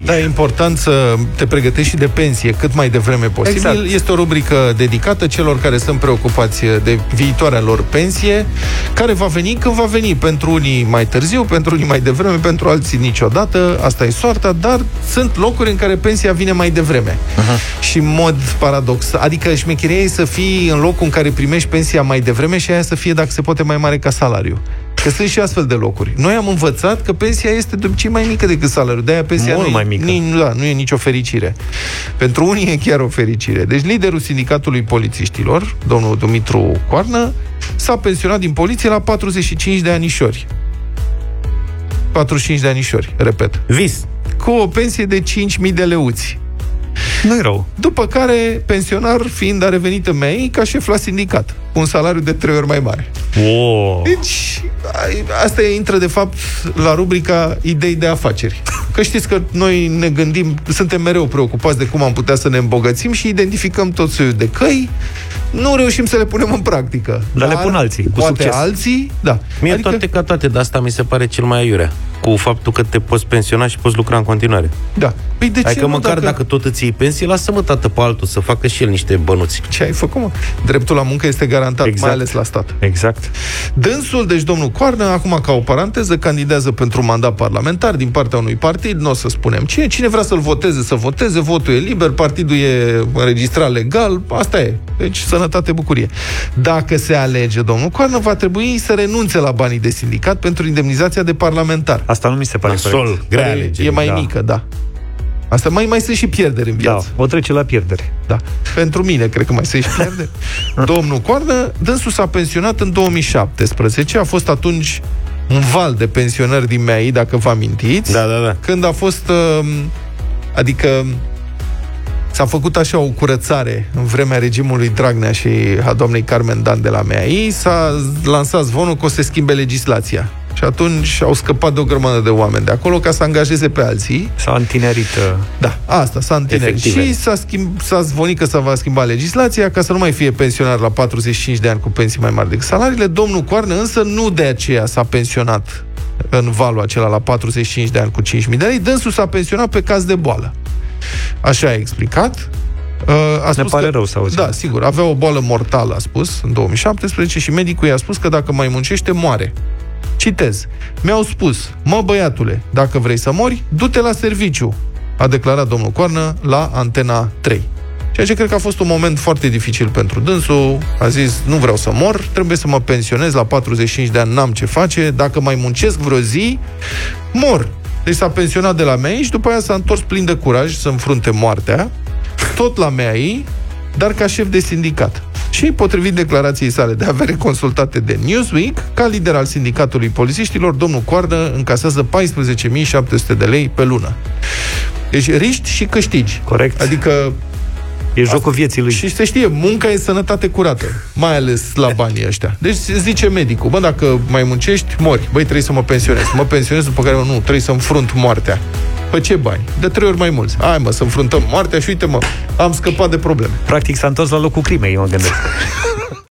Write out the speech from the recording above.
Da, e important să te pregătești și de pensie cât mai devreme posibil. Exact. Este o rubrică dedicată celor care sunt preocupați de viitoarea lor pensie, care va veni când va veni. Pentru unii mai târziu, pentru unii mai devreme, pentru alții niciodată. Asta e soarta, dar sunt locuri în care pensia vine mai devreme. Și în mod paradox, adică șmecheria e să fii în locul în care primești pensia mai devreme și aia să fie, dacă se poate, mai mare ca salariu. Că sunt și astfel de locuri. Noi am învățat că pensia este de obicei mai mică decât salariul. De-aia pensia nu e nicio fericire. Pentru unii e chiar o fericire. Deci liderul sindicatului polițiștilor, domnul Dumitru Coarnă, s-a pensionat din poliție la 45 de anișori. 45 de anișori, repet. Vis. Cu o pensie de 5.000 de leuți. Nu-i rău. După care, pensionar fiind, a revenit în MEI ca șef la sindicat, cu un salariu de 3 ori mai mare. Wow. Deci, asta intră, de fapt, la rubrica idei de afaceri. Că știți că noi ne gândim, suntem mereu preocupați de cum am putea să ne îmbogățim și identificăm tot soiul de căi, nu reușim să le punem în practică. Dar le pun alții, cu poate succes. Alții, da. Mie adică... toate ca toate, de asta mi se pare cel mai aiurea. Cu faptul că te poți pensiona și poți lucra în continuare. Da. Păi de ce adică măcar dacă tot îți iei pensie, lasă-mă tată pe altul să facă și el niște bănuți. Ce ai făcut, mă? Dreptul la muncă este garantat, exact. Mai ales la stat. Exact. Dânsul, deci domnul Coarnă, acum ca o paranteză, candidează pentru mandat parlamentar din partea unui partid, nu o să spunem cine vrea să-l voteze, să voteze, votul e liber, partidul e înregistrat legal, asta e. Deci sănătate, bucurie. Dacă se alege domnul Coarnă, va trebui să renunțe la banii de sindicat pentru indemnizația de parlamentar. Asta nu mi se pare sol, grea alegere. E mai mică, da. Asta mai sunt și pierderi în viață. Da, o trece la pierdere. Da. Pentru mine, cred că mai sunt și pierderi. Domnul Coarnă, dânsul s-a pensionat în 2017, a fost atunci un val de pensionări din MEI, dacă vă amintiți. Da. Când a fost, adică s-a făcut așa o curățare în vremea regimului Dragnea și a doamnei Carmen Dan de la MEI, s-a lansat zvonul că o să se schimbe legislația. Și atunci au scăpat de o grămadă de oameni de acolo ca să angajeze pe alții. S-a întinerit. Da, asta, s-a întinerit. Și s-a zvonit că se va schimba legislația ca să nu mai fie pensionar la 45 de ani cu pensii mai mari decât salariile. Domnul Coarnă însă nu de aceea s-a pensionat în valul acela la 45 de ani cu 5.000 de lei. Dânsul s-a pensionat pe caz de boală. Așa a explicat. Ne pare rău să auzim. Da, sigur, avea o boală mortală, a spus, în 2017 și medicul i-a spus că dacă mai muncește, moare. Citez. Mi-au spus, mă băiatule, dacă vrei să mori, du-te la serviciu, a declarat domnul Coarnă la Antena 3. Ceea ce cred că a fost un moment foarte dificil pentru dânsul. A zis, nu vreau să mor, trebuie să mă pensionez la 45 de ani, n-am ce face, dacă mai muncesc vreo zi, mor. Deci s-a pensionat de la MEI și după aia s-a întors plin de curaj să înfrunte moartea, tot la MEI, dar ca șef de sindicat. Și, potrivit declarației sale de avere consultate de Newsweek, ca lider al sindicatului polițiștilor, domnul Coarnă încasează 14.700 de lei pe lună. Deci riști și câștigi. Corect. Adică e jocul vieții lui. Și se știe, munca e sănătate curată, mai ales la banii ăștia. Deci zice medicul, bă, dacă mai muncești, mori. Băi, trebuie să mă pensionez. Mă pensionez, după care nu, trebuie să înfrunt moartea. Pe ce bani? De 3 ori mai mulți. Hai, mă, să înfruntăm moartea și uite, mă, am scăpat de probleme. Practic s-a întors la locul crimei, eu mă gândesc.